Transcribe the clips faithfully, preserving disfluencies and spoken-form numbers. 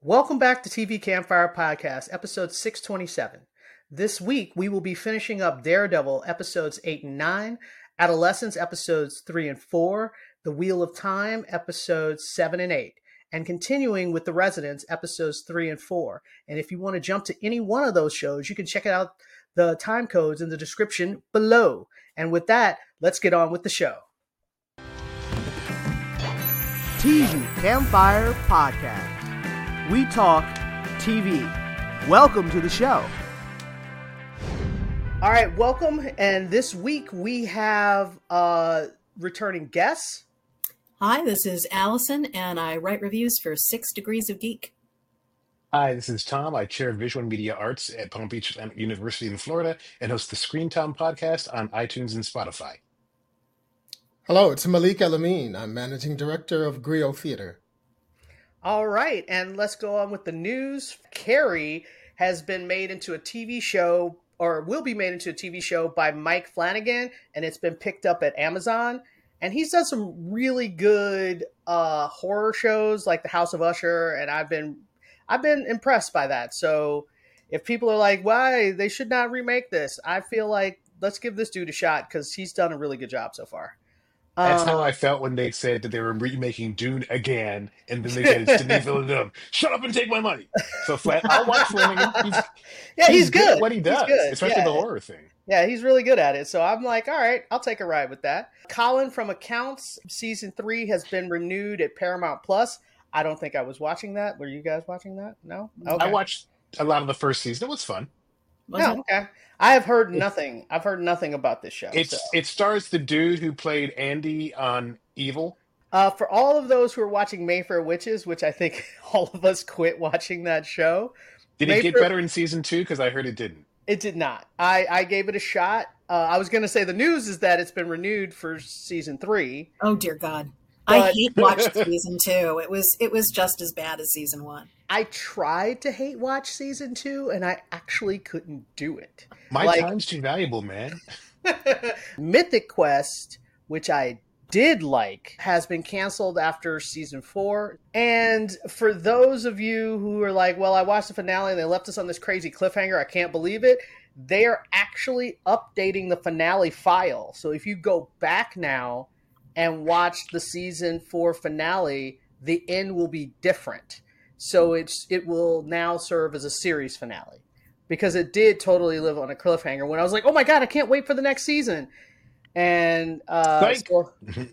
Welcome back to T V Campfire Podcast, episode six twenty-seven. This week, we will be finishing up Daredevil episodes eight and nine, Adolescence episodes three and four, The Wheel of Time episodes seven and eight, and continuing with The Residents episodes three and four. And if you want to jump to any one of those shows, you can check out the time codes in the description below. And with that, let's get on with the show. T V Campfire Podcast. We talk T V. Welcome to the show. All right, welcome. And this week we have uh, returning guests. Hi, this is Allison, and I write reviews for Six Degrees of Geek. Hi, this is Tom. I chair visual and media arts at Palm Beach University in Florida and host the Screen Time podcast on iTunes and Spotify. Hello, it's Malik El-Amin. I'm managing director of Griot Theater. All right, and let's go on with the news. Carrie has been made into a T V show, or will be made into a T V show by Mike Flanagan, and it's been picked up at Amazon. And he's done some really good uh, horror shows like The House of Usher, and I've been I've been impressed by that. So if people are like, why they should not remake this, I feel like let's give this dude a shot because he's done a really good job so far. That's um, how I felt when they said that they were remaking Dune again, and then they said it's Denis Villeneuve. Shut up and take my money. So Flan- I'll watch Flanagan. He's, yeah, he's, he's good. good at what he does, especially yeah. the horror thing. Yeah, he's really good at it. So I'm like, all right, I'll take a ride with that. Colin from Accounts, season three has been renewed at Paramount Plus. I don't think I was watching that. Were you guys watching that? No? Okay. I watched a lot of the first season. It was fun. Was no, it? okay. I have heard nothing. I've heard nothing about this show. It's so. It stars the dude who played Andy on Evil. Uh, for all of those who are watching Mayfair Witches, which I think all of us quit watching that show. Did Mayfair, it get better in season two? Because I heard it didn't. It did not. I, I gave it a shot. Uh, I was going to say the news is that it's been renewed for season three. Oh dear God, But- I hate watched season two. It was it was just as bad as season one. I tried to hate watch season two, and I actually couldn't do it. My Like- time's too valuable, man. Mythic Quest, which I did like, has been canceled after season four. And for those of you who are like, well, I watched the finale and they left us on this crazy cliffhanger, I can't believe it. They are actually updating the finale file. So if you go back now and watch the season four finale, the end will be different. So it's it will now serve as a series finale. Because it did totally live on a cliffhanger when I was like, oh my God, I can't wait for the next season. And uh, so,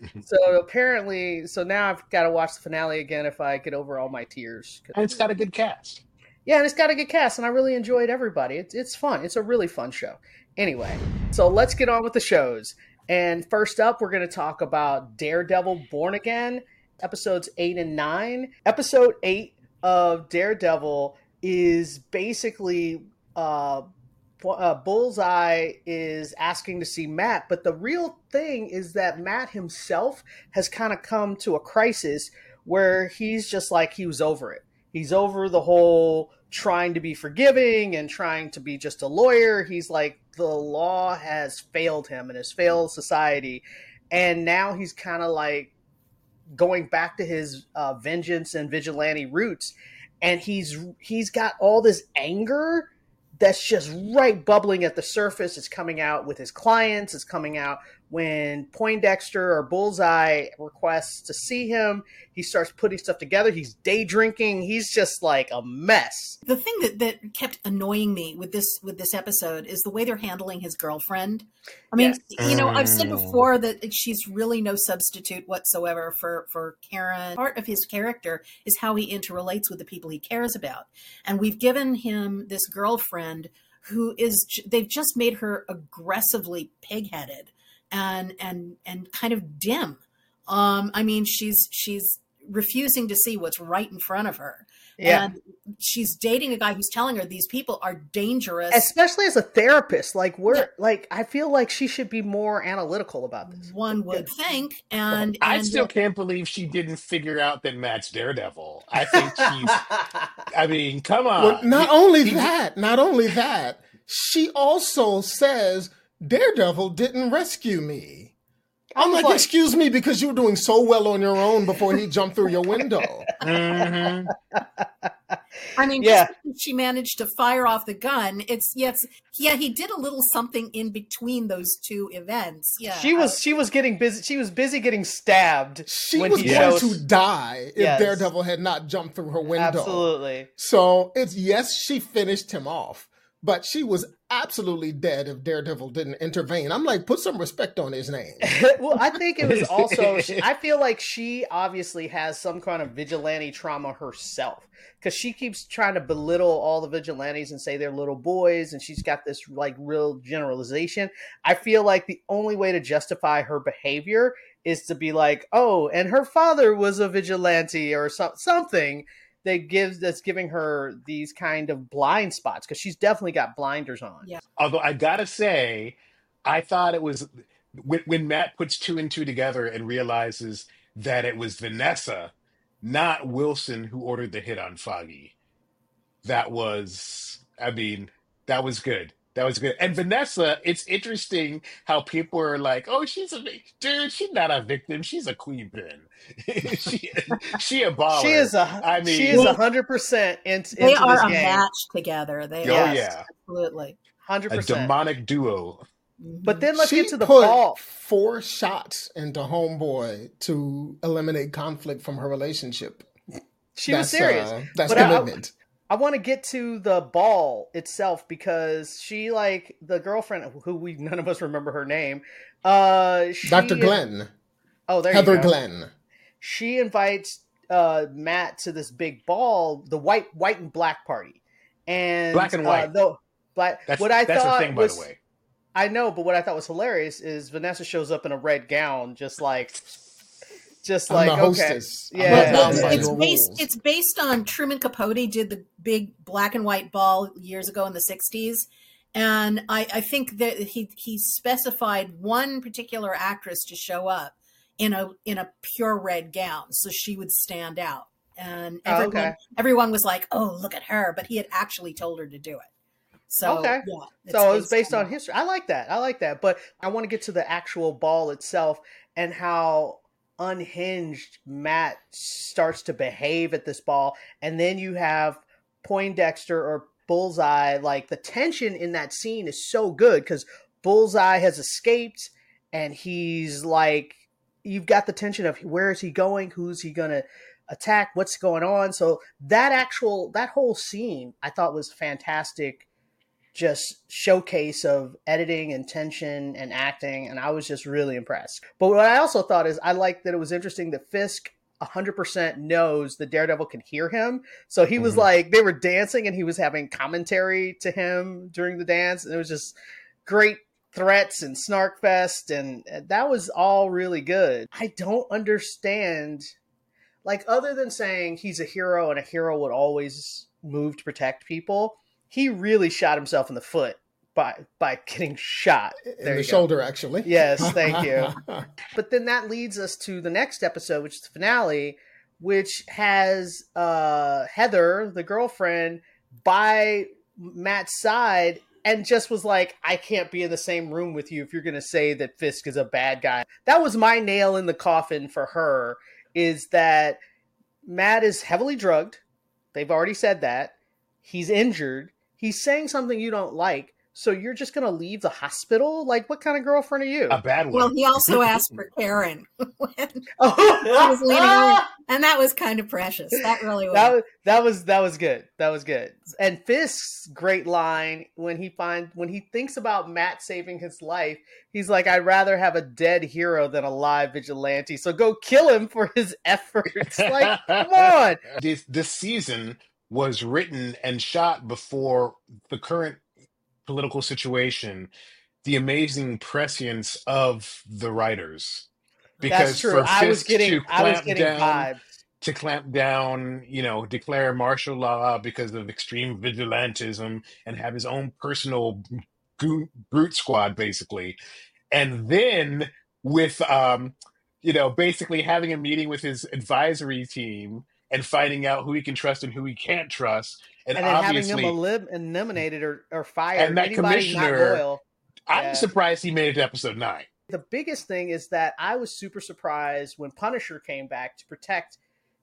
so apparently, so now I've got to watch the finale again if I get over all my tears. And it's got a good cast. Yeah, and it's got a good cast, and I really enjoyed everybody. It's it's fun. It's a really fun show. Anyway, so let's get on with the shows. And first up, we're going to talk about Daredevil Born Again, episodes eight and nine. Episode eight of Daredevil is basically uh, uh, Bullseye is asking to see Matt, but the real thing is that Matt himself has kind of come to a crisis where he's just like he was over it. He's over the whole trying to be forgiving and trying to be just a lawyer. He's like, the law has failed him and has failed society. And now he's kind of like going back to his uh, vengeance and vigilante roots. And he's he's got all this anger that's just right bubbling at the surface. It's coming out with his clients. It's coming out when Poindexter or Bullseye requests to see him. He starts putting stuff together. He's day drinking. He's just like a mess. The thing that, that kept annoying me with this with this episode is the way they're handling his girlfriend. I mean, Yes. you know, I've said before that she's really no substitute whatsoever for, for Karen. Part of his character is how he interrelates with the people he cares about. And we've given him this girlfriend who is, they've just made her aggressively pig-headed and and and kind of dim. Um, I mean, she's she's refusing to see what's right in front of her. Yeah. And she's dating a guy who's telling her these people are dangerous. Especially as a therapist. Like we're Yeah. like I feel like she should be more analytical about this. One would think. And, I and still can't believe she didn't figure out that Matt's Daredevil. I think she's, I mean, come on. Well, not He- only he- that, not only that, she also says Daredevil didn't rescue me. I'm was like, like- excuse me, because you were doing so well on your own before he jumped through your window. Mhm. I mean, Yeah. just because she managed to fire off the gun, it's yes, yeah, he did a little something in between those two events. Yeah, She was she was getting busy. She was busy getting stabbed. She when was he going showed- to die if Yes. Daredevil had not jumped through her window. Absolutely. So it's yes, she finished him off, but she was absolutely dead if Daredevil didn't intervene. I'm like, put some respect on his name. Well, I think it was also. I feel like she obviously has some kind of vigilante trauma herself, because she keeps trying to belittle all the vigilantes and say they're little boys, and she's got this like real generalization. I feel like the only way to justify her behavior is to be like, oh, and her father was a vigilante or so- something that gives that's giving her these kind of blind spots, because she's definitely got blinders on. Yeah. Although I gotta say, I thought it was when, when Matt puts two and two together and realizes that it was Vanessa, not Wilson, who ordered the hit on Foggy. That was, I mean, that was good. That was good. And Vanessa, it's interesting how people are like, "Oh, she's a vic- dude. She's not a victim. She's a queen pin. she she a baller." She is a. I mean, she is a hundred percent into They into are this a game. match together. They oh are yeah, absolutely. Hundred a percent. demonic duo. But then let's she get to the put ball. four shots into Homeboy to eliminate conflict from her relationship. She was That's, serious. Uh, that's But I- commitment. I want to get to the ball itself, because she, like, the girlfriend who we none of us remember her name. Uh, she, Doctor Glenn. Oh, there Heather you go. Glenn. She invites uh, Matt to this big ball, the white, white and black party, and Black and white. Uh, though, black. That's what I that's thought a thing, by was, the way. I know, but what I thought was hilarious is Vanessa shows up in a red gown, just like, just I'm like the okay, hostess. I'm yeah. not Well, bound by it's your based. rules. It's based on Truman Capote did the big black and white ball years ago in the sixties, and I, I think that he he specified one particular actress to show up in a in a pure red gown, so she would stand out, and Oh, everyone okay. everyone was like, "Oh, look at her!" But he had actually told her to do it. So Okay. yeah, it's So it's based on history. I like that. I like that. But I want to get to the actual ball itself and how unhinged Matt starts to behave at this ball. And then you have Poindexter or Bullseye. Like, the tension in that scene is so good because Bullseye has escaped and he's like, you've got the tension of where is he going? Who's he going to attack? What's going on? So that actual, that whole scene I thought was fantastic. Just showcase of editing and tension and acting, and I was just really impressed. But what I also thought is I liked that it was interesting that Fisk one hundred percent knows that Daredevil can hear him. So he was Mhm. like, they were dancing and he was having commentary to him during the dance, and it was just great threats and snark fest, and that was all really good. I don't understand, like, other than saying he's a hero and a hero would always move to protect people, he really shot himself in the foot by by getting shot. In There the you go. shoulder, actually. Yes, thank you. But then that leads us to the next episode, which is the finale, which has uh, Heather, the girlfriend, by Matt's side and just was like, I can't be in the same room with you if you're going to say that Fisk is a bad guy. That was my nail in the coffin for her, is that Matt is heavily drugged. They've already said that. He's injured. He's saying something you don't like. So you're just going to leave the hospital? Like, what kind of girlfriend are you? A bad one. Well, he also asked for Karen when he Oh, was leaving her, and that was kind of precious. That really was. that was that was that was good. That was good. And Fisk's great line when he finds when he thinks about Matt saving his life, he's like, "I'd rather have a dead hero than a live vigilante. So go kill him for his efforts." Like, come on. This this season was written and shot before the current political situation, the amazing prescience of the writers. Because That's true. for I was Fisk getting to I was clamp getting down, vibes. to clamp down, you know, declare martial law because of extreme vigilantism and have his own personal goon, brute squad, basically. And then with, um, you know, basically having a meeting with his advisory team and finding out who he can trust and who he can't trust. And, And then having obviously, him elim- eliminated or, or fired. And that Anybody not commissioner- loyal. I'm Yeah. surprised he made it to episode nine. The biggest thing is that I was super surprised when Punisher came back to protect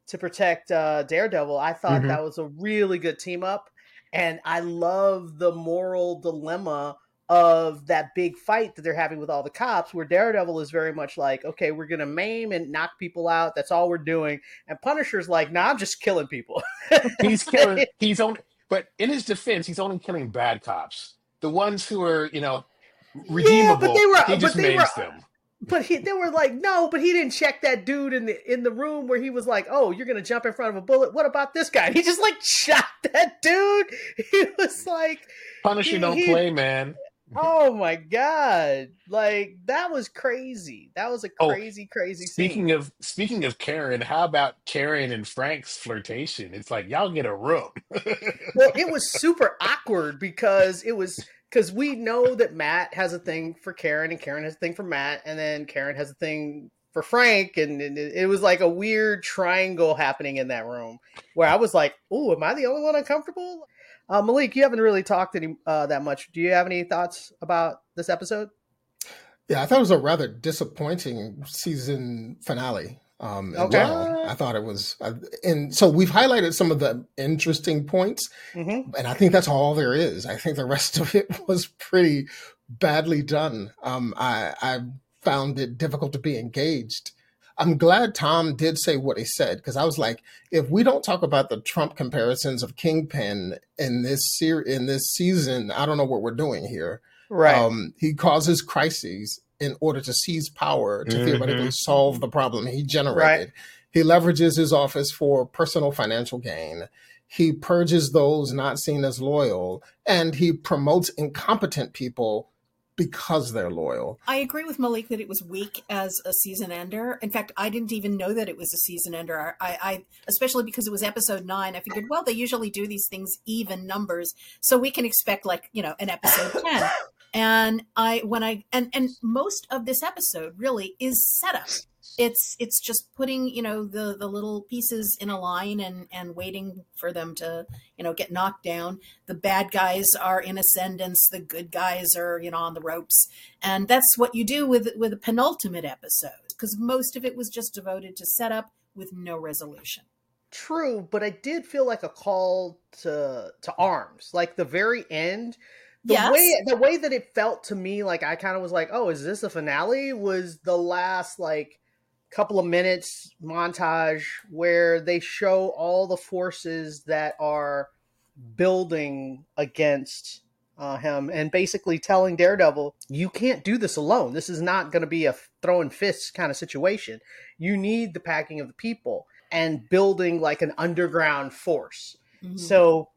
to protect uh, Daredevil. I thought Mhm. that was a really good team up. And I love the moral dilemma of that big fight that they're having with all the cops, where Daredevil is very much like, okay, we're going to maim and knock people out. That's all we're doing. And Punisher's like, nah, I'm just killing people. He's killing. He's only. But in his defense, he's only killing bad cops. The ones who are, you know, Yeah, but they redeemable. were, He just but they were, maims them. but he, they were like, no, but he didn't check that dude in the in the room where he was like, oh, you're gonna jump in front of a bullet. What about this guy? He just like shot that dude. He was like, Punisher he- don't he- play, man. oh my god, like that was crazy. That was a Oh, crazy, crazy Speaking scene. of speaking of Karen, how about Karen and Frank's flirtation? It's like y'all get a room. Well, it was super awkward because it was because we know that Matt has a thing for Karen and Karen has a thing for Matt, and then Karen has a thing for Frank, and, and it, it was like a weird triangle happening in that room where I was like, "Oh, am I the only one uncomfortable?" Uh, Malik, you haven't really talked any uh, that much. Do you have any thoughts about this episode? Yeah, I thought it was a rather disappointing season finale. Um, as Okay. well, I thought it was, uh, and so we've highlighted some of the interesting points, Mm-hmm. and I think that's all there is. I think the rest of it was pretty badly done. Um, I, I found it difficult to be engaged. I'm glad Tom did say what he said, because I was like, if we don't talk about the Trump comparisons of Kingpin in this ser- in this season, I don't know what we're doing here. Right. Um, he causes crises in order to seize power to Mhm. theoretically solve the problem he generated. Right. He leverages his office for personal financial gain. He purges those not seen as loyal, and he promotes incompetent people because they're loyal. I agree with Malik that it was weak as a season ender. In fact, I didn't even know that it was a season ender. I, I especially because it was episode nine. I figured, well, they usually do these things even numbers, so we can expect like you know an episode ten. And I when I and and most of this episode really is setup. It's it's just putting you know the the little pieces in a line and and waiting for them to you know get knocked down. The bad guys are in ascendance, the good guys are you know on the ropes, and that's what you do with with a penultimate episode, because most of it was just devoted to setup with no resolution. True, but I did feel like a call to to arms. Like the very end, the Yes. way the way that it felt to me, like I kind of was like, "Oh, is this a finale?" Was the last like couple of minutes montage where they show all the forces that are building against uh, him, and basically telling Daredevil, "You can't do this alone. This is not going to be a throwing fists kind of situation. You need the packing of the people." And building like an underground force. Mm-hmm. So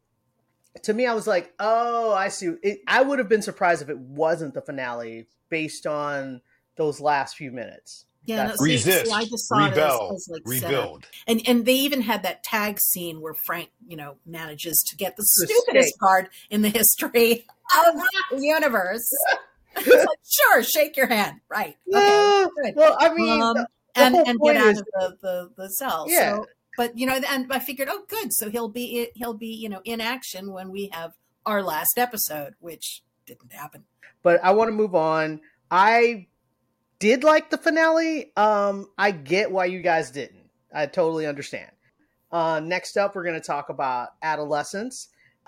to me, I was like, oh, I see. It, I would have been surprised if it wasn't the finale based on those last few minutes. Yeah, no, That's- see, Resist, see, I just saw it as, rebel, as like setup. rebuild. And and they even had that tag scene where Frank, you know, manages to get the To stupidest escape. card in the history of the universe. It's like, sure, shake your hand, right? Yeah, Okay, good. well, I mean, Um, the- the and whole and point get out is- of the, the, the cell. Yeah. So, but you know, and I figured, oh, good. So he'll be he'll be you know in action when we have our last episode, which didn't happen. but I want to move on. I did like the finale. Um, I get why you guys didn't. I totally understand. Uh, next up, we're going to talk about Adolescence.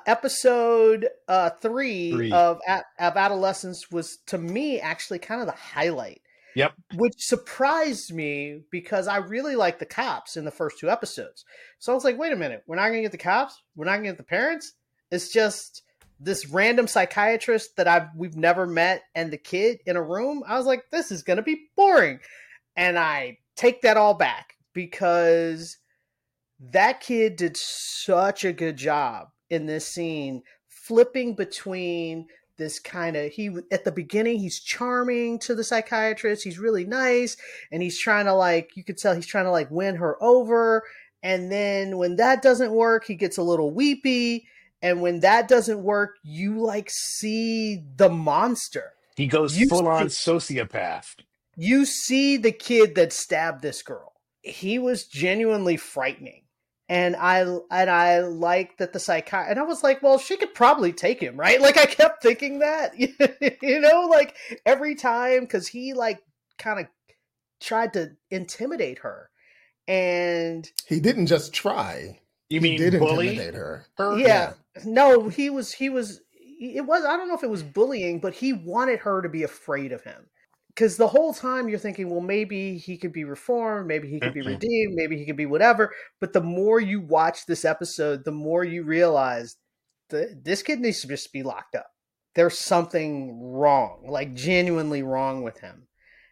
Episode uh, three, Three. Of, of Adolescence was, to me, actually kind of the highlight. Yep. Which surprised me because I really liked the cops in the first two episodes. So I was like, wait a minute, we're not going to get the cops? We're not going to get the parents? It's just this random psychiatrist that I've we've never met and the kid in a room. I was like, this is going to be boring. And I take that all back because that kid did such a good job in this scene, flipping between this kind of, he at the beginning he's charming to the psychiatrist, he's really nice, and he's trying to like, you could tell he's trying to like win her over, and then when that doesn't work he gets a little weepy, and when that doesn't work you like see the monster, He goes You full on see- sociopath. you see the kid that stabbed this girl. He was genuinely frightening. And I and I like that the psychiatrist, and I was like, well, she could probably take him, right? Like I kept thinking that, you know, like every time, because he like kind of tried to intimidate her, And he didn't just try. You he mean did bully intimidate her. her? yeah, no, he was he was it was I don't know if it was bullying, but he wanted her to be afraid of him. Because the whole time you're thinking, well, maybe he could be reformed, maybe he could be Mm-mm. redeemed, maybe he could be whatever. But the more you watch this episode, the more you realize that this kid needs to just be locked up. There's something wrong, like genuinely wrong with him.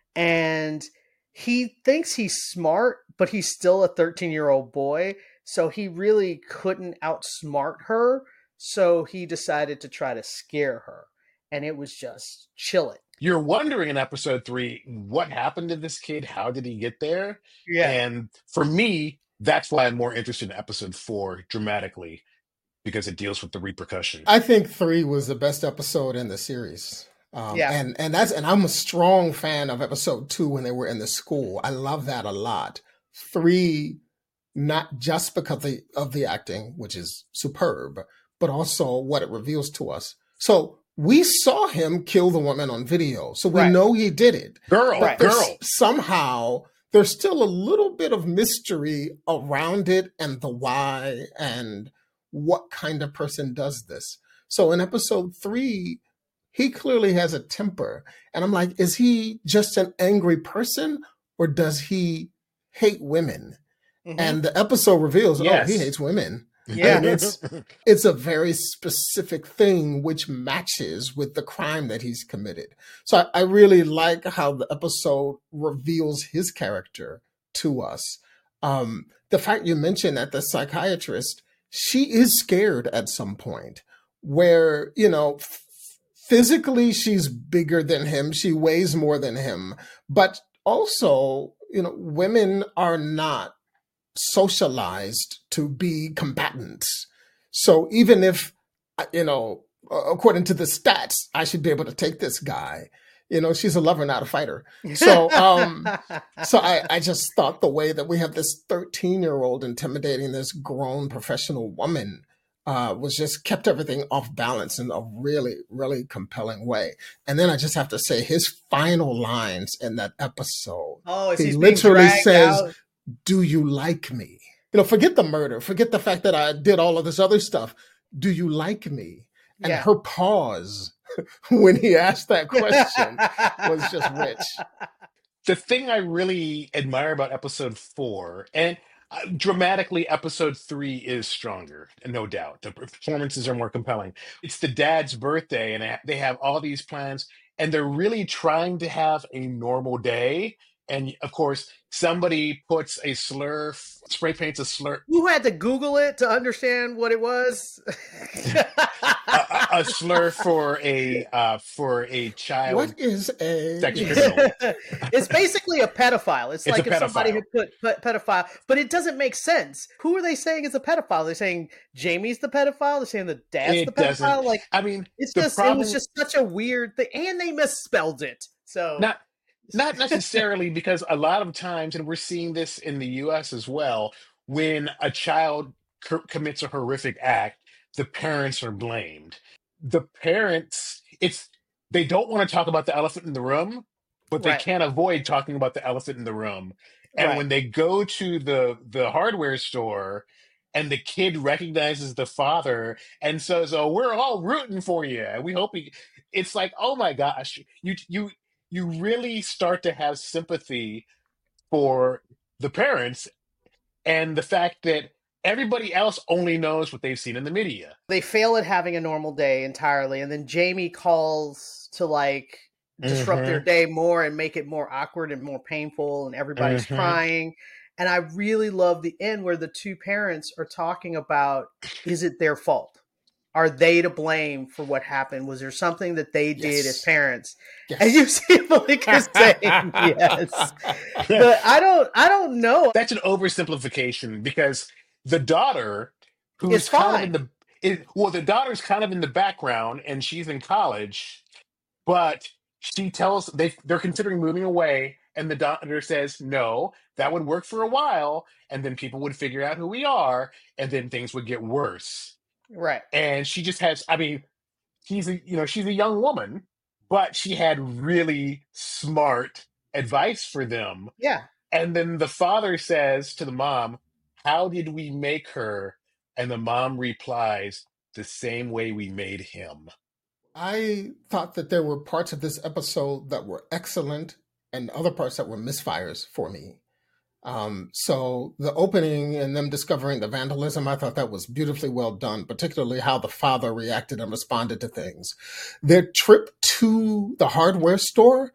And he thinks he's smart, but he's still a thirteen-year-old boy. So he really couldn't outsmart her. So he decided to try to scare her. And it was just chilling. You're wondering in episode three, what happened to this kid? How did he get there? Yeah. And for me, that's why I'm more interested in episode four dramatically, because it deals with the repercussion. I think three was the best episode in the series. Um, Yeah. and, and that's, and I'm a strong fan of episode two when they were in the school. I love that a lot. Three, not just because of the, of the acting, which is superb, but also what it reveals to us. So we saw him kill the woman on video. So we Right. know he did it. Girl, Right. There's- girl. Somehow there's still a little bit of mystery around it and the why and what kind of person does this. So in episode three, he clearly has a temper. And I'm like, is he just an angry person or does he hate women? Mhm. And the episode reveals, Yes. oh, he hates women. Yeah. And it's it's a very specific thing which matches with the crime that he's committed. So I, I really like how the episode reveals his character to us. Um, the fact you mentioned that the psychiatrist, she is scared at some point where, you know, f- physically she's bigger than him. She weighs more than him. But also, you know, women are not socialized to be combatants. So even if, you know, according to the stats, I should be able to take this guy, you know, she's a lover, not a fighter. So, um, so I, I just thought the way that we have this thirteen year old intimidating this grown professional woman uh, was just kept everything off balance in a really, really compelling way. And then I just have to say his final lines in that episode. oh, as He he's being literally dragged says, out. do you like me? You know, forget the murder, forget the fact that I did all of this other stuff. Do you like me? And Yeah. her pause when he asked that question was just rich. The thing I really admire about episode four, and uh, dramatically, episode three is stronger, no doubt. The performances are more compelling. It's the dad's birthday, and they have all these plans, and they're really trying to have a normal day. And of course, somebody puts a slur, spray paints a slur, You had to Google it to understand what it was. a, a- a slur for a uh, for a child What is a sex criminal. It's basically a pedophile. It's, It's like a if somebody pedophile. had put, put pedophile, but it doesn't make sense. Who are they saying is a pedophile? They're saying Jamie's the pedophile. They're saying the dad's It the pedophile. doesn't. Like I mean, it's the just it problem, was just such a weird thing, and they misspelled it. So not not necessarily, because a lot of times, and we're seeing this in the U S as well, when a child co- commits a horrific act, the parents are blamed. The parents, it's they don't want to talk about the elephant in the room, but they Right. can't avoid talking about the elephant in the room. And Right. when they go to the the hardware store and the kid recognizes the father and says, "Oh, we're all rooting for you. And we hope he," it's like, oh my gosh, you you you really start to have sympathy for the parents and the fact that everybody else only knows what they've seen in the media. they fail at having a normal day entirely, and then Jamie calls to like disrupt their Mhm. day more and make it more awkward and more painful, and everybody's Mhm. crying. And I really love the end where the two parents are talking about, is it their fault? Are they to blame for what happened? Was there something that they did as Yes. parents? Yes. And you see Malika saying yes. But I don't I don't know. That's an oversimplification, because the daughter, who's It's kind of fine. in the it, well, the daughter's kind of in the background and she's in college, but she tells they they're considering moving away, and the daughter says no, that would work for a while, and then people would figure out who we are, and then things would get worse. Right. And she just has, I mean, she's a you know she's a young woman, but she had really smart advice for them. Yeah. And then the father says to the mom, "How did we make her?" And the mom replies, "The same way we made him." I thought that there were parts of this episode that were excellent and other parts that were misfires for me. Um, so the opening and them discovering the vandalism, I thought that was beautifully well done, particularly how the father reacted and responded to things. Their trip to the hardware store,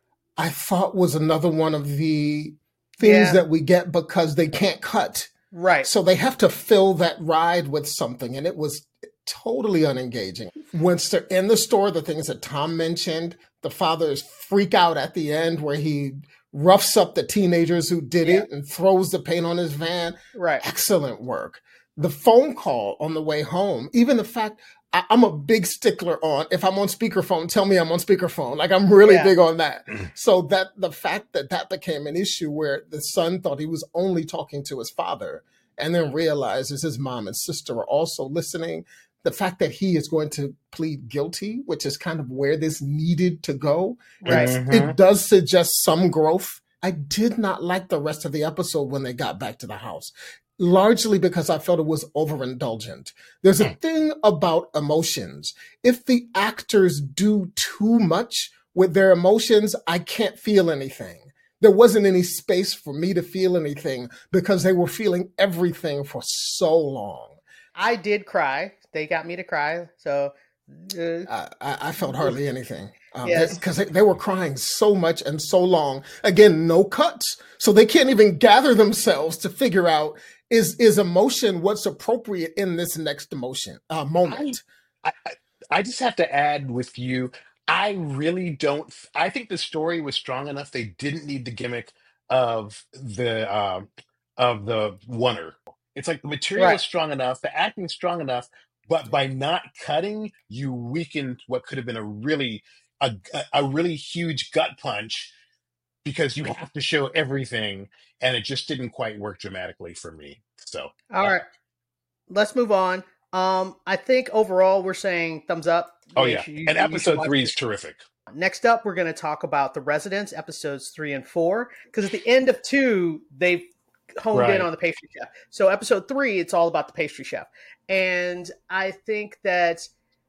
I thought was another one of the things Yeah. that we get because they can't cut. Right. So they have to fill that ride with something, and it was totally unengaging. Once they're in the store, the things that Tom mentioned, the fathers freak out at the end where he roughs up the teenagers who did Yeah. it and throws the paint on his van. Right. Excellent work. The phone call on the way home, even the fact I, I'm a big stickler on if I'm on speakerphone, tell me I'm on speakerphone. Like I'm really Yeah. big on that. So that the fact that that became an issue where the son thought he was only talking to his father and then realizes his mom and sister are also listening. The fact that he is going to plead guilty, which is kind of where this needed to go. Right. It's- Mhm. It does suggest some growth. I did not like the rest of the episode when they got back to the house, largely because I felt it was overindulgent. There's a Hmm. thing about emotions. If the actors do too much with their emotions, I can't feel anything. There wasn't any space for me to feel anything because they were feeling everything for so long. I did cry. They got me to cry. So, uh, I, I I felt hardly anything Yes. because they, they were crying so much and so long. Again, no cuts, so they can't even gather themselves to figure out is is emotion what's appropriate in this next emotion uh, moment. I, I I just have to add with you. I really don't. I think the story was strong enough. They didn't need the gimmick of the um, of the oneer. It's like the material Right. is strong enough, the acting is strong enough, but by not cutting, you weakened what could have been a really a a a really huge gut punch because you have to show everything, and it just didn't quite work dramatically for me. So, All uh, right. Let's move on. Um, I think overall we're saying thumbs up. oh You yeah, should- you- and you should episode watch three this. is terrific. Next up, we're going to talk about The Residents, episodes three and four, because at the end of two, they've honed Right. in on the pastry chef. So episode three, it's all about the pastry chef. And I think that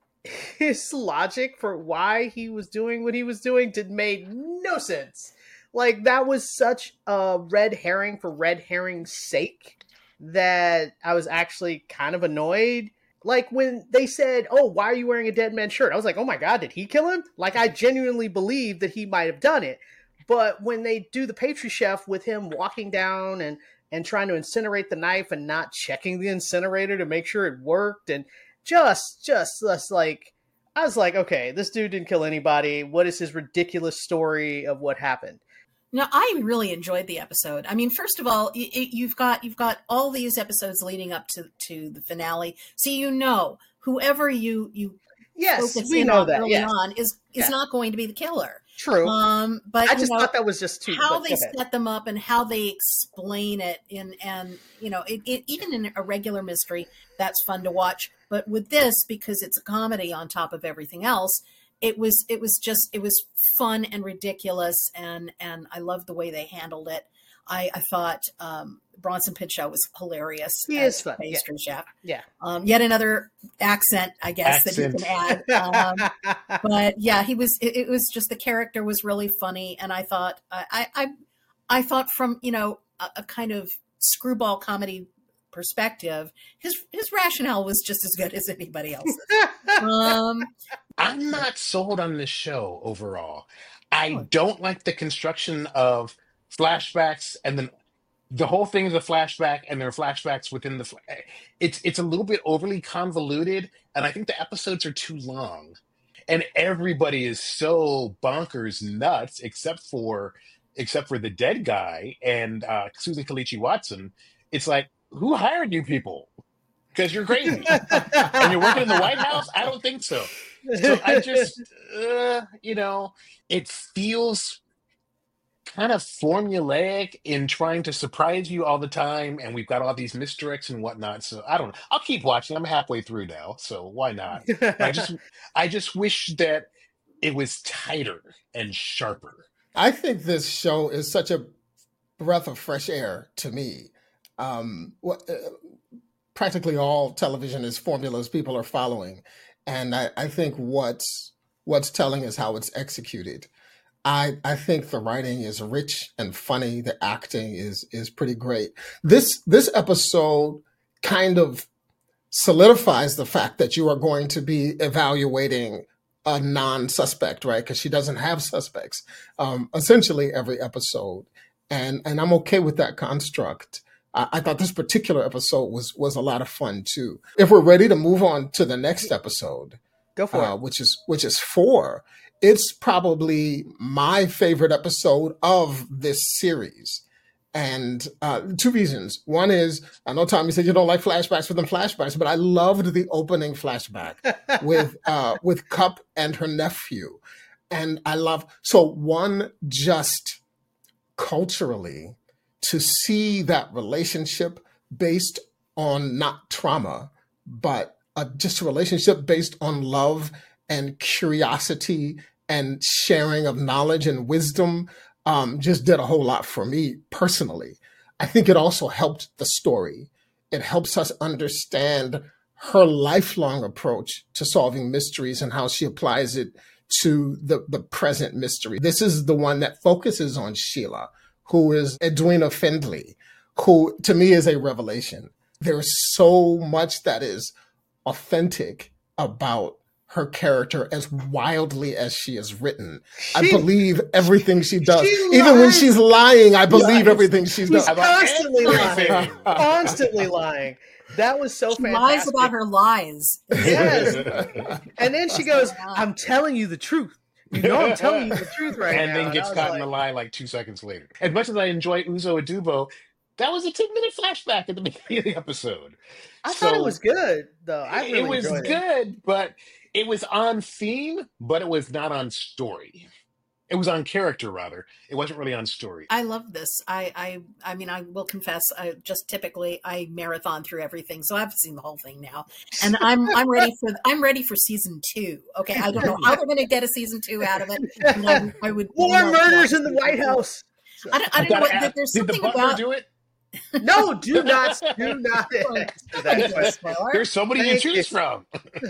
his logic for why he was doing what he was doing did made no sense. Like that was such a red herring for red herring's sake that I was actually kind of annoyed. Like when they said, "Oh, why are you wearing a dead man's shirt?" I was like, "Oh my god, did he kill him?" Like I genuinely believed that he might have done it. But when they do the pastry chef with him walking down and and trying to incinerate the knife and not checking the incinerator to make sure it worked, and just just just like I was like, okay, this dude didn't kill anybody. What is his ridiculous story of what happened? No, I really enjoyed the episode. I mean, first of all, y- y- you've got you've got all these episodes leading up to, to the finale, so you know whoever you you Yes, focus we in know on that. early Yes, on is is Yeah. not going to be the killer. true. Um, but I you just know, thought that was just too. how but they go ahead. set them up and how they explain it in and you know it, it even in a regular mystery that's fun to watch, but with this, because it's a comedy on top of everything else, it was it was just it was fun and ridiculous, and and I loved the way they handled it. I, I thought um, Bronson Pinchot was hilarious He as is fun, yeah. pastry chef. Yeah. Um, yet another accent, I guess, Accent. that you can add. Um, but yeah, he was. It, it was just the character was really funny, and I thought, I, I, I thought from you know a, a kind of screwball comedy perspective, his his rationale was just as good as anybody else's. Um, I'm not sold on this show overall. I Oh. don't like the construction of flashbacks and then the whole thing is a flashback and there are flashbacks within the fla- it's it's a little bit overly convoluted, and I think the episodes are too long, and everybody is so bonkers nuts except for except for the dead guy and uh Susan Kalichi Watson. It's like, who hired you people? Because you're crazy and you're working in the White House. I don't think so. So I just, uh, you know, it feels kind of formulaic in trying to surprise you all the time, and we've got all these misdirects and whatnot. So I don't know. I'll keep watching. I'm halfway through now, so why not? But I just, I just wish that it was tighter and sharper. I think this show is such a breath of fresh air to me. Um, what, uh, Practically all television is formulas people are following, and I, I think what's what's telling is how it's executed. I I think the writing is rich and funny. The acting is is pretty great. This this episode kind of solidifies the fact that you are going to be evaluating a non-suspect, right? Because she doesn't have suspects, um, essentially every episode, and and I'm okay with that construct. I, I thought this particular episode was was a lot of fun too. If we're ready to move on to the next episode, Go for uh, it. which is which is four, it's probably my favorite episode of this series. And uh, two reasons. One is, I know Tommy said you don't like flashbacks for them flashbacks, but I loved the opening flashback with uh, with Cup and her nephew. And I love, so one, just culturally, to see that relationship based on not trauma, but uh, just a relationship based on love and curiosity and sharing of knowledge and wisdom, um, just did a whole lot for me personally. I think it also helped the story. It helps us understand her lifelong approach to solving mysteries and how she applies it to the, the present mystery. This is the one that focuses on Sheila, who is Edwina Findlay, who to me is a revelation. There's so much that is authentic about her character, as wildly as she is written. She, I believe everything she does. she Even when lies. she's lying, I believe Lies. everything she's She's done. constantly everything. lying. Constantly lying. That was so She fantastic. lies about her lies. Yes. And then she goes, I'm telling you the truth. You know I'm telling you the truth right and now. then gets I was caught like, in the lie like two seconds later. As much as I enjoy Uzo Adubo, that was a ten minute flashback at the beginning of the episode. I thought it So was good, though. I really it was enjoyed it. good, but it was on theme, but it was not on story. It was on character, rather. It wasn't really on story. I love this. I, I, I mean, I will confess. I just typically I marathon through everything, so I've seen the whole thing now, and I'm I'm ready for I'm ready for season two. Okay, I don't know how they're going to get a season two out of it. And I, I would More love murders to in the watch White season two. House. I don't, I I don't know gotta what. ask, There's did the something butler about. do it? No, do not, do not do that question. There's somebody to Thank choose you. from.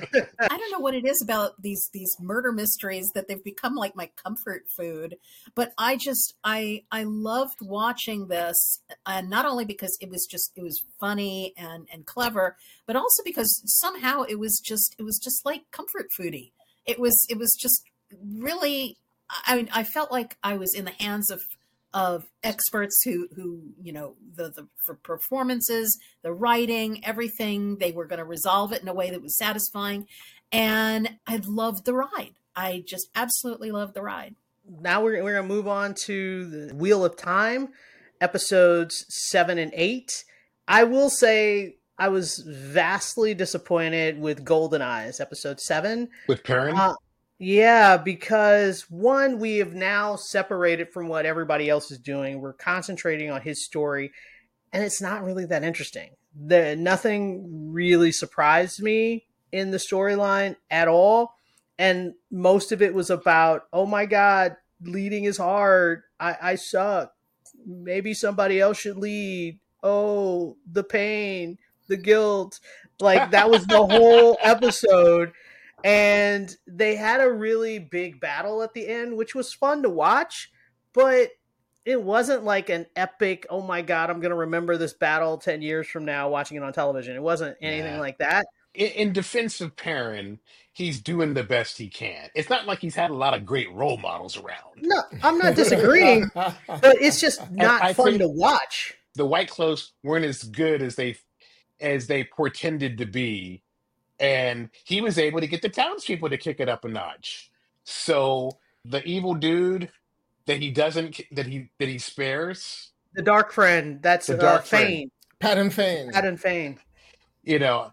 I don't know what it is about these these murder mysteries that they've become like my comfort food, but I just I I loved watching this, and not only because it was just it was funny and and clever, but also because somehow it was just it was just like comfort foodie. It was it was just really I mean I felt like I was in the hands of of experts who, who, you know, the, the for performances, the writing, everything, they were going to resolve it in a way that was satisfying. And I loved the ride. I just absolutely loved the ride. Now we're, we're going to move on to the Wheel of Time, episodes seven and eight. I will say I was vastly disappointed with Golden Eyes, episode seven. With Perrin? Uh, Yeah, because one, we have now separated from what everybody else is doing. We're concentrating on his story, and it's not really that interesting. The nothing really surprised me in the storyline at all, and most of it was about, oh my god, leading is hard. I, I suck. Maybe somebody else should lead. Oh, the pain, the guilt. Like, that was the whole episode. And they had a really big battle at the end, which was fun to watch, but it wasn't like an epic, oh my god, I'm going to remember this battle ten years from now watching it on television. It wasn't anything Yeah. like that. In, in defense of Perrin, he's doing the best he can. It's not like he's had a lot of great role models around. No, I'm not disagreeing, but it's just not I fun think- to watch. The White Cloaks weren't as good as they as they portended to be, and he was able to get the townspeople to kick it up a notch. So the evil dude that he doesn't that he that he spares, The Dark Friend, that's The uh, Dark Friend. Fane, Patton Fane. Adam Fane. you know,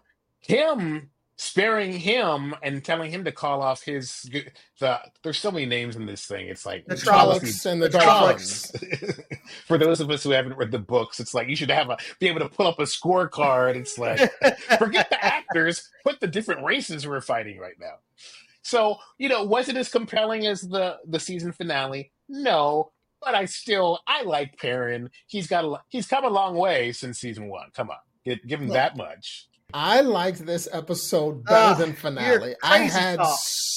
him sparing him and telling him to call off his the there's so many names in this thing. It's like The Trollocs and the The Dark Trollocs. Ones. For those of us who haven't read the books, it's like you should have a be able to pull up a scorecard. It's like forget the actors, put the different races we're fighting right now. So, you know, was it as compelling as the the season finale? No, but I still I like Perrin. He's got a he's come a long way since season one. Come on, give, give him Look, that much. I liked this episode better Ugh, than you're finale. I crazy had talk.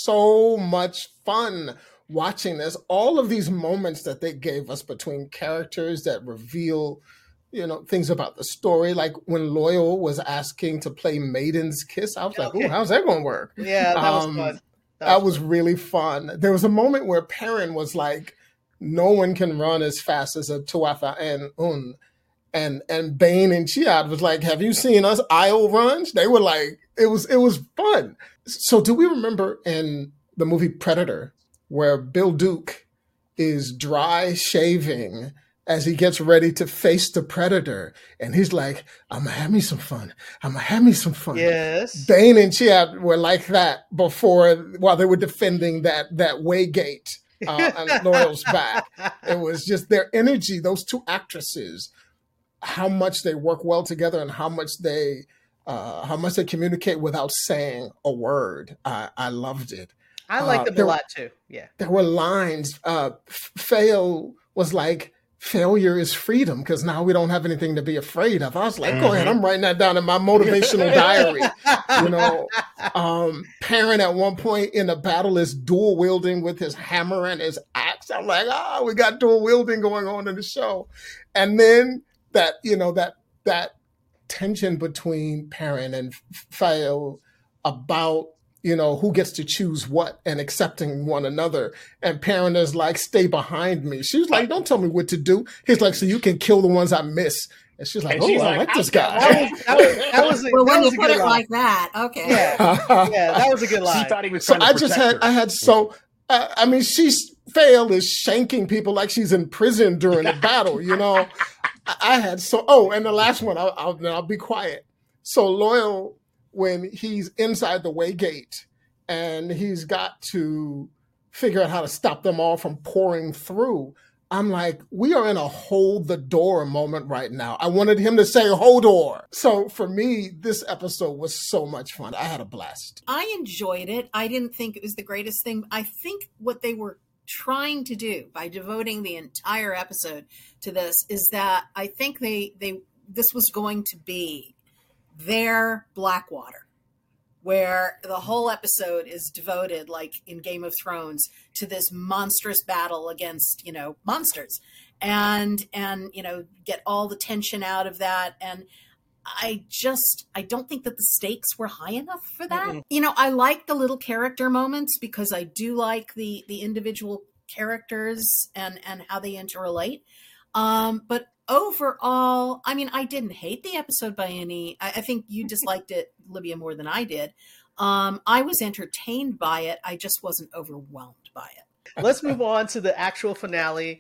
so much fun watching this. All of these moments that they gave us between characters that reveal, you know, things about the story. Like when Loyal was asking to play Maiden's Kiss, I was like, Okay. "Ooh, how's that going to work?" Yeah, that was Um, fun. That That was was really fun. There was a moment where Perrin was like, "No one can run as fast as a Tuatha and Un." And and Bane and Chiad was like, "Have you seen us aisle runs?" They were like, it was it was fun. So do we remember in the movie Predator where Bill Duke is dry shaving as he gets ready to face the Predator, and he's like, "I'm gonna have me some fun. I'm gonna have me some fun." Yes. Bane and Chiad were like that before, while they were defending that that Waygate uh, and Loyal's back. It was just their energy. Those two actresses, how much they work well together, and how much they uh, how much they communicate without saying a word. I, I loved it. I liked Uh, them there, a lot too. Yeah. there were lines. Uh, Fail was like, "Failure is freedom because now we don't have anything to be afraid of." I was like, "Go ahead, Mhm. I'm writing that down in my motivational diary." You know, um, Perrin at one point in the battle is dual wielding with his hammer and his axe. I'm like, "Ah, we got dual wielding going on in the show." And then that, you know, that that tension between Perrin and Fael about, you know, who gets to choose what and accepting one another. And Perrin is like, "Stay behind me." She's like, "Don't tell me what to do." He's like, "So you can kill the ones I miss." And she's like, And "Oh, she's I like, like this "I'll guy." That was that was that was a, Well, that when was you a put good it line. like that, okay. Yeah. Yeah, that was a good She line. thought he was So trying to I just protect had, her. I had so, uh, I mean, she's Fail is shanking people like she's in prison during the battle, you know. I, I had so, oh, and the last one, I'll, I'll, then I'll be quiet. So Loyal, when he's inside the Waygate and he's got to figure out how to stop them all from pouring through, I'm like, we are in a hold the door moment right now. I wanted him to say Hodor. So for me, this episode was so much fun. I had a blast. I enjoyed it. I didn't think it was the greatest thing. I think what they were trying to do by devoting the entire episode to this is that I think they they this was going to be their Blackwater, where the whole episode is devoted, like in Game of Thrones, to this monstrous battle against, you know, monsters, and and you know, get all the tension out of that. And I just, I don't think that the stakes were high enough for that. Mm-mm. You know, I like the little character moments because I do like the the individual characters and and how they interrelate. Um, but overall, I mean, I didn't hate the episode by any. I, I think you disliked it, Libya, more than I did. Um, I was entertained by it. I just wasn't overwhelmed by it. Let's move on to the actual finale.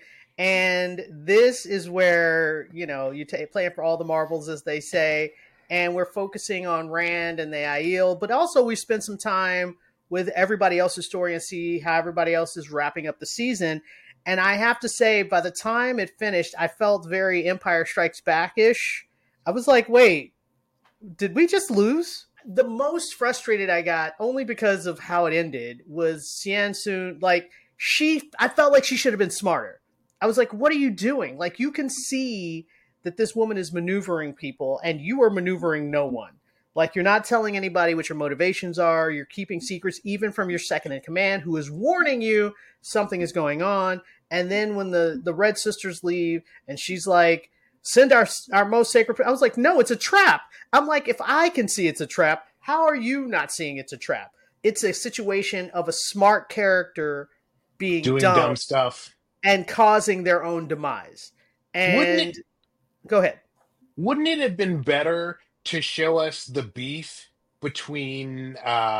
And this is where, you know, you take playing for all the marbles, as they say, and we're focusing on Rand and the Aiel, but also we spend some time with everybody else's story and see how everybody else is wrapping up the season. And I have to say, by the time it finished, I felt very Empire Strikes Back-ish. I was like, wait, did we just lose? The most frustrated I got, only because of how it ended, was Cian Soon. Like, she, I felt like she should have been smarter. I was like, what are you doing? Like, you can see that this woman is maneuvering people and you are maneuvering no one. Like, you're not telling anybody what your motivations are. You're keeping secrets even from your second in command, who is warning you something is going on. And then when the, the Red Sisters leave and she's like, send our, our most sacred, I was like, no, it's a trap. I'm like, if I can see it's a trap, how are you not seeing it's a trap? It's a situation of a smart character being Doing dumb, dumb stuff. and causing their own demise. And Wouldn't it, go ahead. wouldn't it have been better to show us the beef between uh,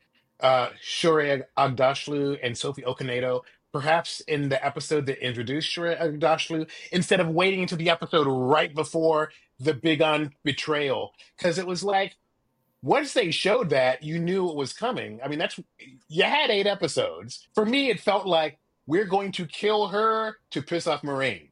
uh, Shuri Agdashlu and Sophie Okonedo, perhaps in the episode that introduced Shuri Agdashlu, instead of waiting until the episode right before the big on betrayal? Because it was like, once they showed that, you knew it was coming. I mean, that's you had eight episodes. For me, it felt like we're going to kill her to piss off Moraine,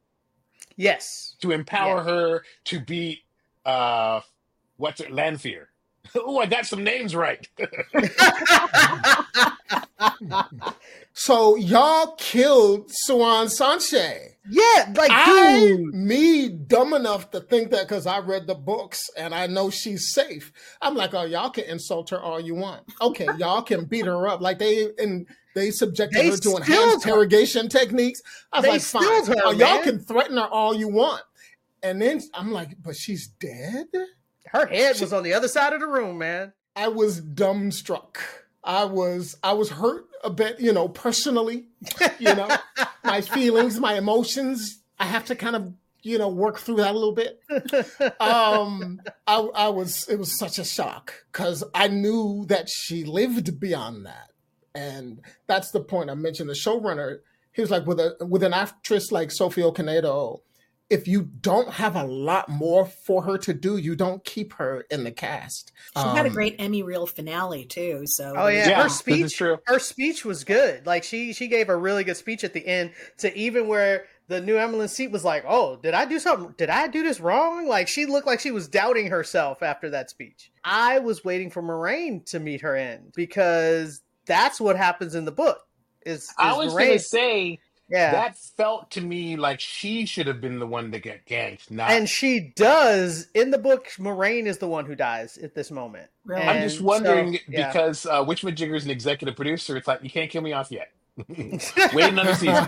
Yes. to empower Yeah. her to beat uh, what's it, Lanfear. Oh, I got some names right. So y'all killed Swan Sanche. Yeah, like, I, dude. me, dumb enough to think that because I read the books and I know she's safe. I'm like, oh, y'all can insult her all you want. Okay, y'all can beat her up. Like they and they subjected They her to enhanced stilled her. interrogation techniques. I was They like, fine. stilled her, Oh, y'all man. can threaten her all you want. And then I'm like, but she's dead? Her head was on the other side of the room, man. I was dumbstruck. I was I was hurt a bit, you know, personally, you know, my feelings, my emotions. I have to kind of, you know, work through that a little bit. Um, I, I was, it was such a shock because I knew that she lived beyond that. And that's the point I mentioned. The showrunner, he was like, with a with an actress like Sofia Canedo, if you don't have a lot more for her to do, you don't keep her in the cast. She had a Um, great Emmy reel finale too. So Oh yeah, Yeah, her this is speech. true. Her speech was good. Like she she gave a really good speech at the end. To even where the new Emily Seat was like, "Oh, did I do something? Did I do this wrong?" Like she looked like she was doubting herself after that speech. I was waiting for Moraine to meet her end because that's what happens in the book. Is, is I was Moraine? going to say Yeah, that felt to me like she should have been the one to get ganked, not. and she does in the book. Moraine is the one who dies at this moment. Really? I'm just And wondering so, yeah. because uh, Witchmajigger's an executive producer. It's like you can't kill me off yet. Wait another season.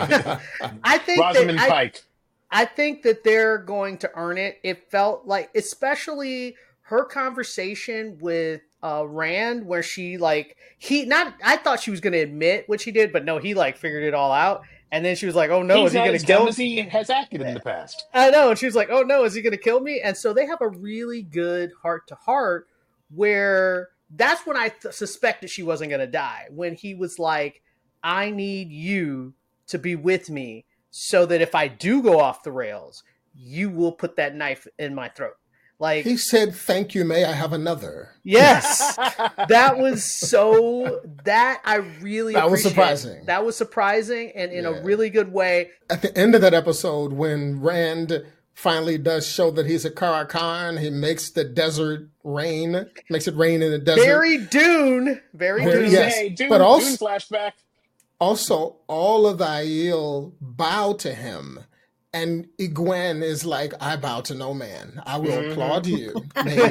I think Rosamund that, I, Pike. I think that they're going to earn it. It felt like, especially her conversation with uh, Rand, where she like he not. I thought she was going to admit what she did, but no, he like figured it all out. And then she was like, "Oh no, He's is he not going as to dumb kill as he has acted in the past. I know. And she was like, "Oh no, is he going to kill me?" And so they have a really good heart to heart where that's when I th- suspected she wasn't going to die. When he was like, "I need you to be with me so that if I do go off the rails, you will put that knife in my throat." Like he said, "Thank you, may I have another?" yes, that was so that I really That was appreciate. surprising. That was surprising and in Yeah. a really good way. At the end of that episode, when Rand finally does show that he's a Karakan, he makes the desert rain, makes it rain in the desert. Very Dune, very Very- Dune. yes. Hey, Dune, But also- Dune flashback. Also, all of the Aiel bow to him. And Egwene is like, "I bow to no man. I will Mhm. applaud you, maybe.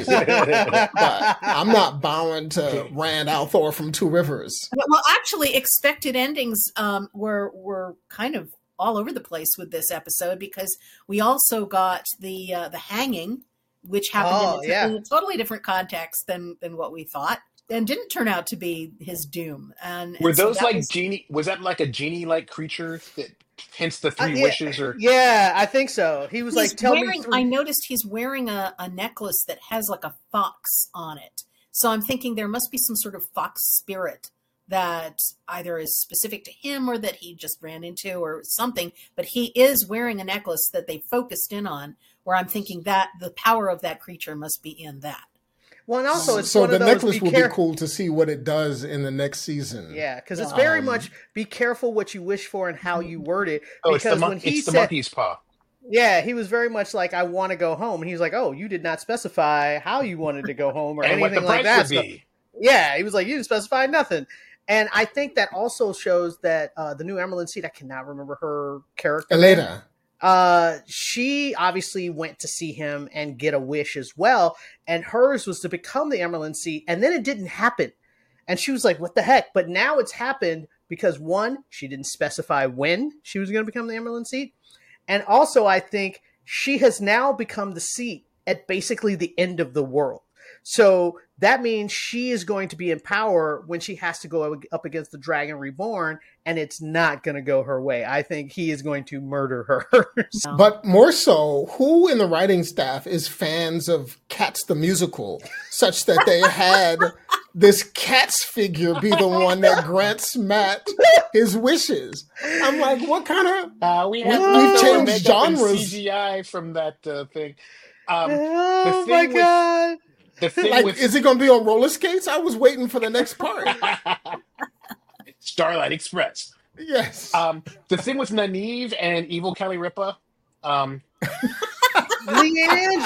But I'm not bowing to Rand al'Thor from Two Rivers." Well, well, actually, expected endings um, were were kind of all over the place with this episode because we also got the uh, the hanging, which happened Oh, in, a, yeah. in a totally different context than than what we thought, and didn't turn out to be his doom. And Were and so those that like was- genie? Was that like a genie-like creature that hence the three Uh, yeah. wishes? Or Yeah, I think so. He was He's like, "Tell wearing, me." Three. I noticed he's wearing a, a necklace that has like a fox on it. So I'm thinking there must be some sort of fox spirit that either is specific to him or that he just ran into or something. But he is wearing a necklace that they focused in on, where I'm thinking that the power of that creature must be in that. Well, and also it's so one the of those. necklace Be will care- be cool to see what it does in the next season. Yeah, because it's Yeah. very Um, much be careful what you wish for and how you word it. oh, it's the, Because mon- when he it's the said, monkey's paw. yeah, he was very much like, "I want to go home," and he was like, "Oh, you did not specify how you wanted to go home or And what anything the like price that." would So- be. yeah, he was like, "You didn't specify nothing." And I think that also shows that uh, the new Emerald Seed, I cannot remember her character. Elena. Uh, she obviously went to see him and get a wish as well, and hers was to become the Emerald Seed, and then it didn't happen. And she was like, "What the heck?" But now it's happened because one, she didn't specify when she was going to become the Emerald Seed, and also I think she has now become the seat at basically the end of the world. So that means she is going to be in power when she has to go up against the Dragon Reborn, and it's not going to go her way. I think he is going to murder her. But more so, who in the writing staff is fans of Cats the Musical, such that they had this Cats figure be the one that grants Matt his wishes? I'm like, what kind of... Uh, we have We've leftover changed makeup and genres. C G I from that uh, thing. Um, Oh the my thing with- god! the thing Like, with is he going to be on roller skates? I was waiting for the next part. Starlight Express. Yes. Um, the thing with Nynaeve and Evil Kelly Ripa, um,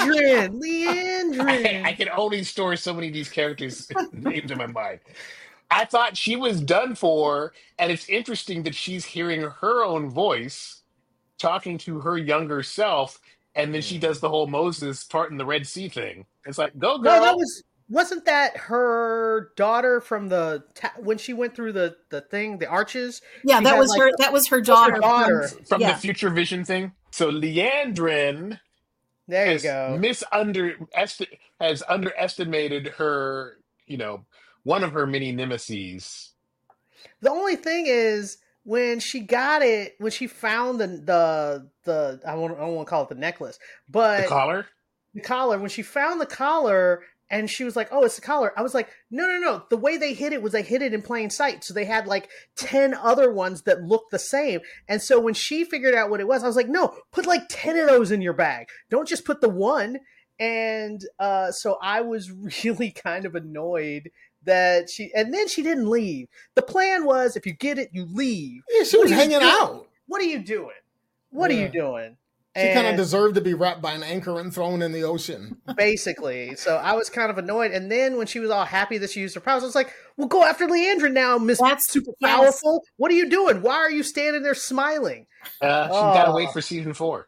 Leandrin, I, Leandrin. I can only store so many of these characters' names in my mind. I thought she was done for, and it's interesting that she's hearing her own voice talking to her younger self, and then she does the whole Moses part in the Red Sea thing. It's like, go No, that girl. was wasn't that her daughter from the ta- when she went through the the thing, the arches? Yeah, She that had, was like, her. the- That was her that was her daughter. daughter. From, From yeah. the Future Vision thing. So Leandrin There you has go. misunder esti- has underestimated her, you know, one of her many nemesis. The only thing is when she got it, when she found the the the I won't I don't want to call it the necklace, The but collar? the collar. When she found the collar and she was like, "Oh, it's the collar," I was like, "No, no, no! The way they hid it was they hid it in plain sight. So they had like ten other ones that looked the same. And so when she figured out what it was, I was like, "No, put like ten of those in your bag. Don't just put the one." And uh, so I was really kind of annoyed that she. And then she didn't leave. The plan was, if you get it, you leave. Yeah, she What was are you hanging doing? out. What are you doing? What are Yeah. you doing? She kind of And- deserved to be wrapped by an anchor and thrown in the ocean. basically. So I was kind of annoyed. And then when she was all happy that she used her powers, I was like, well, go after Leandra now, Miss That's- Super yes. Powerful. What are you doing? Why are you standing there smiling? Uh, she's got to Oh. wait for season four.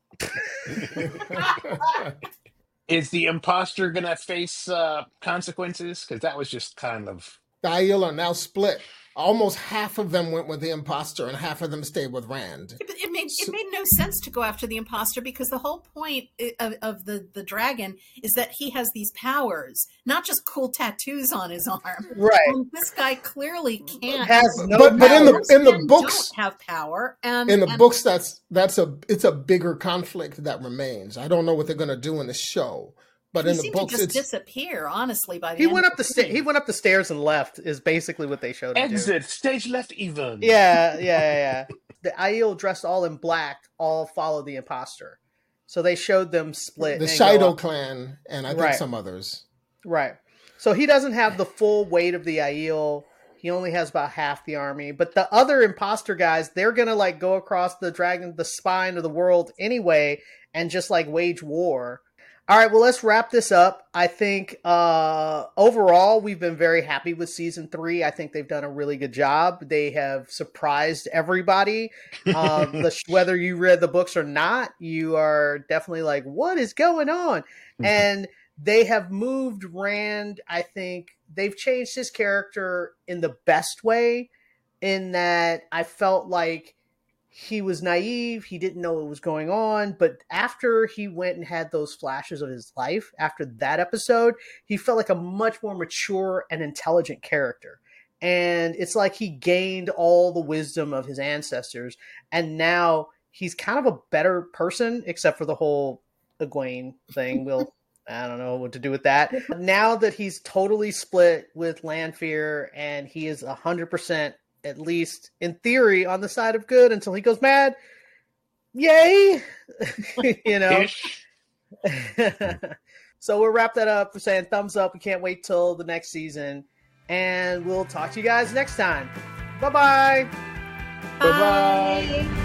Is the imposter going to face uh, consequences? Because that was just kind of... The Aiel are now split. Almost half of them went with the imposter and half of them stayed with Rand. It, it made it made no sense to go after the imposter because the whole point of, of the, the dragon is that he has these powers, not just cool tattoos on his arm. Right. And this guy clearly can't. Has no but but in powers. the in the Men books don't have power, and in the and books that's that's a it's a bigger conflict that remains. I don't know what they're going to do in the show, but he in the seemed books to just it's disappear. Honestly, by the He end went of up the the sta- scene. he went up the stairs and left is basically what they showed him do. Exit, stage left even. Yeah, yeah, yeah, yeah. The Aiel dressed all in black all followed the imposter. So they showed them split. the and go Shido up. clan and I think Right. some others. Right. So he doesn't have the full weight of the Aiel. He only has about half the army. But the other imposter guys, they're going to like go across the dragon, the spine of the world anyway, and just like wage war. All right, well, let's wrap this up. I think uh, overall, we've been very happy with season three. I think they've done a really good job. They have surprised everybody. Um, the, whether you read the books or not, you are definitely like, what is going on? And they have moved Rand. I think they've changed his character in the best way, in that I felt like he was naive. He didn't know what was going on. But after he went and had those flashes of his life, after that episode, he felt like a much more mature and intelligent character. And it's like he gained all the wisdom of his ancestors. And now he's kind of a better person, except for the whole Egwene thing. We'll, I don't know what to do with that. Now that he's totally split with Lanfear and he is one hundred percent, at least in theory, on the side of good until he goes mad. Yay! You know? Ish. So we'll wrap that up. We're saying thumbs up. We can't wait till the next season. And we'll talk to you guys next time. Bye-bye. Bye-bye. Bye.